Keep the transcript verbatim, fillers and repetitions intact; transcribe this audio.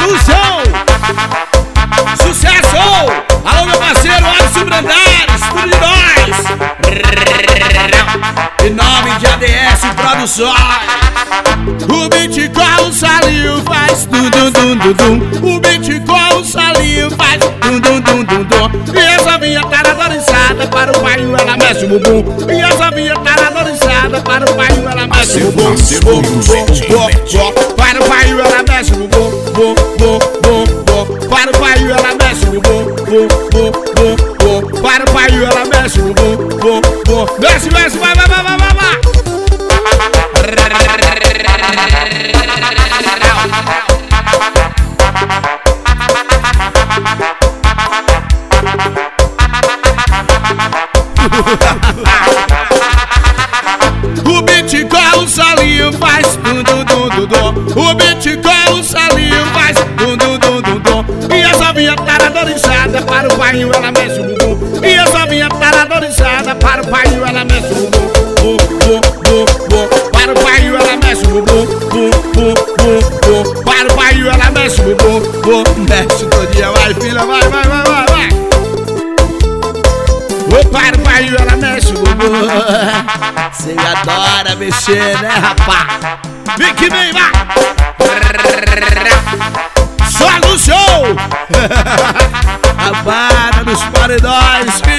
do som. Sucesso! Alô, meu parceiro Alisson Brandares, tudo de nós. Em nome de A D S Produções. O beat com o salinho faz dum dum dum dum dum. O beat com o salinho faz dum dum dum dum dum. E essa vinha tá nadorizada para o bairro, ela mexe o bumbum. E essa vinha tá nadorizada para o bairro, ela mexe o bumbum. Para o bairro, ela mexe o bumbum. Para o bairro, ela mexe o bumbum. Para o bairro, ela mexe o bumbum. Mexe, mexe, vai, vai, vai, vai, vai, vai. O beat com o salinho faz dum dum dum dum dum. O beat com o salinho faz dum dum dum dum dum. E essa vinha tá nadorizada para o bairro, ela mexe o bumbum. E essa vinha tá nadorizada para o bairro, ela mexe o bumbum. Para o bairro, ela mexe o bumbum. Para o bairro, ela mexe o bumbum. Mexe todinha, vai filha, vai, vai, vai, vai, vai. Para o bairro, ela mexe o bumbum. Cê adora mexer, né, rapá? Vem que vem, vai! Só no show! A banda dos paredões, filho!